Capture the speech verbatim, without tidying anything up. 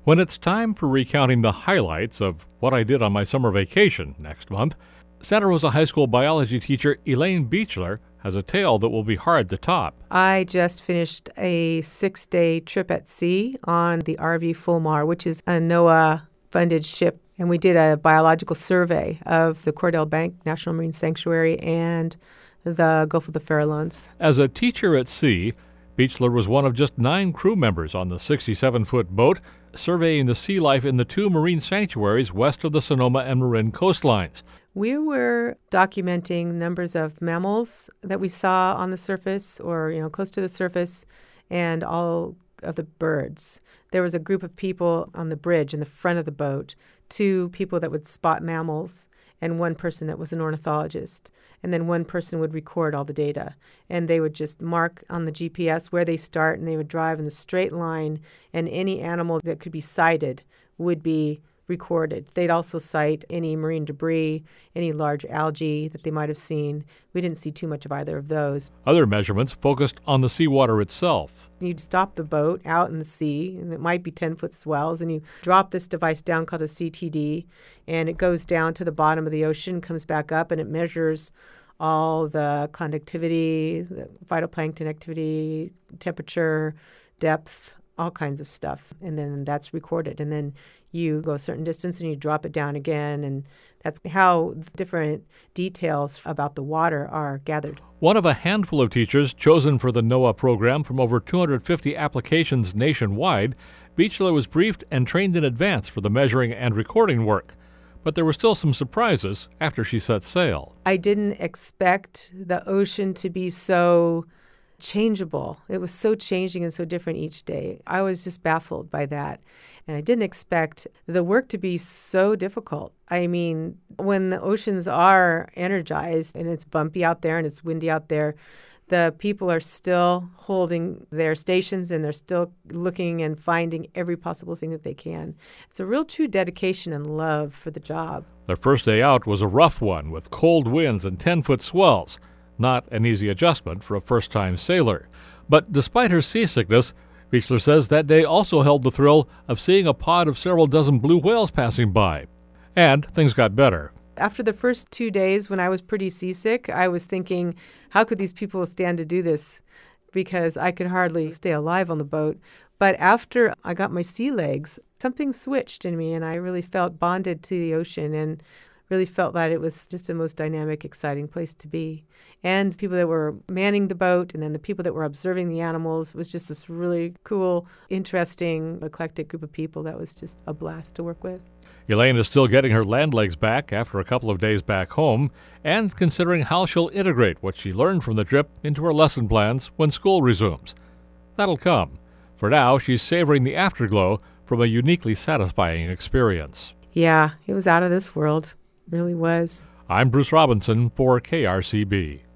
When it's time for recounting the highlights of what I did on my summer vacation next month, Santa Rosa High School biology teacher Elaine Beechler has a tale that will be hard to top. I just finished a six-day trip at sea on the R V Fulmar, which is a NOAA-funded ship, and we did a biological survey of the Cordell Bank National Marine Sanctuary and the Gulf of the Farallones. As a teacher at sea, Beechler was one of just nine crew members on the sixty-seven-foot boat surveying the sea life in the two marine sanctuaries west of the Sonoma and Marin coastlines. We were documenting numbers of mammals that we saw on the surface or, you know, close to the surface, and all of the birds. There was a group of people on the bridge in the front of the boat, two people that would spot mammals, and one person that was an ornithologist. And then one person would record all the data. And they would just mark on the G P S where they start, and they would drive in the straight line, and any animal that could be sighted would be recorded. They'd also cite any marine debris, any large algae that they might have seen. We didn't see too much of either of those. Other measurements focused on the seawater itself. You'd stop the boat out in the sea, and it might be ten-foot swells, and you drop this device down called a C T D, and it goes down to the bottom of the ocean, comes back up, and it measures all the conductivity, the phytoplankton activity, temperature, depth, all kinds of stuff. And then that's recorded. And then you go a certain distance and you drop it down again. And that's how different details about the water are gathered. One of a handful of teachers chosen for the NOAA program from over two hundred fifty applications nationwide, Beechler was briefed and trained in advance for the measuring and recording work. But there were still some surprises after she set sail. I didn't expect the ocean to be so changeable. It was so changing and so different each day. I was just baffled by that. And I didn't expect the work to be so difficult. I mean, when the oceans are energized and it's bumpy out there and it's windy out there, the people are still holding their stations and they're still looking and finding every possible thing that they can. It's a real true dedication and love for the job. Their first day out was a rough one with cold winds and ten-foot swells. Not an easy adjustment for a first-time sailor. But despite her seasickness, Beechler says that day also held the thrill of seeing a pod of several dozen blue whales passing by. And things got better. After the first two days when I was pretty seasick, I was thinking, how could these people stand to do this? Because I could hardly stay alive on the boat. But after I got my sea legs, something switched in me, and I really felt bonded to the ocean and really felt that it was just the most dynamic, exciting place to be. And the people that were manning the boat and then the people that were observing the animals was just this really cool, interesting, eclectic group of people that was just a blast to work with. Elaine is still getting her land legs back after a couple of days back home and considering how she'll integrate what she learned from the trip into her lesson plans when school resumes. That'll come. For now, she's savoring the afterglow from a uniquely satisfying experience. Yeah, it was out of this world. Really was. I'm Bruce Robinson for K R C B.